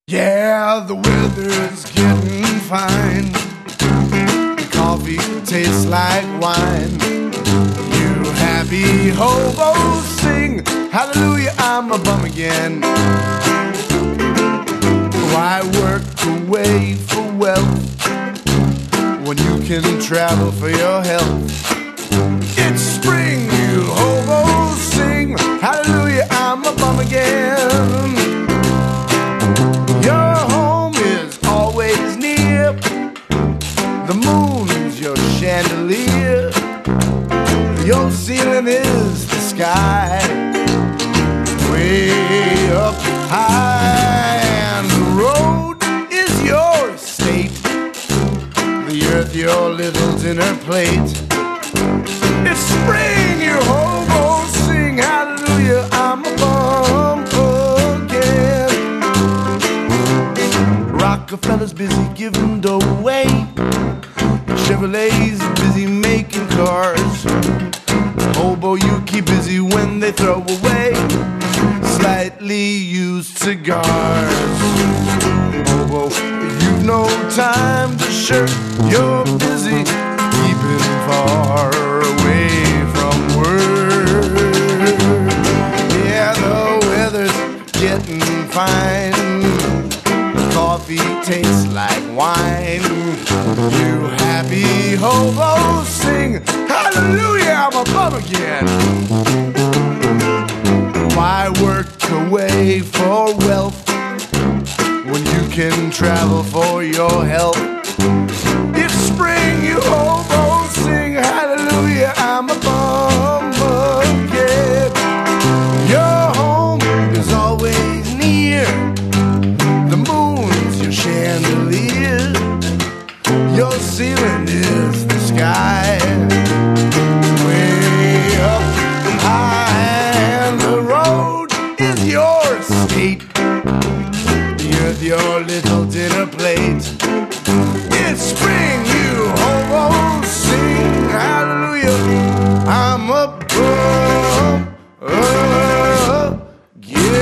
Yeah, the weather's getting fine. Coffee tastes like wine. You happy hobos sing hallelujah, I'm a bum again. Why work away for wealth when you can travel for your health? It's spring, you hobos sing hallelujah, I'm a bum again. Your home is always near. The moon's your chandelier. Your ceiling is the sky, way up high. And the road is your state, the earth your little dinner plate. It's spring, you hobos sing hallelujah, I'm a bum again. Rockefeller's busy giving dough away. Chevrolet's busy making cars. Hobo, you keep busy when they throw away slightly used cigars. Hobo, you've no time to shirk. You're busy keeping far away from work. Yeah, the weather's getting fine. Coffee tastes like wine. You happy hobos sing hallelujah, I'm a bum again. Why work away for wealth when you can travel for your health? It's spring, you hobos sing hallelujah, I'm a bum again. Your home is always near. The moon's your chandelier. Your ceiling is the sky, way up high. And the road is your state, the earth your little dinner plate. It's spring, you hobos sing hallelujah, I'm a bum again.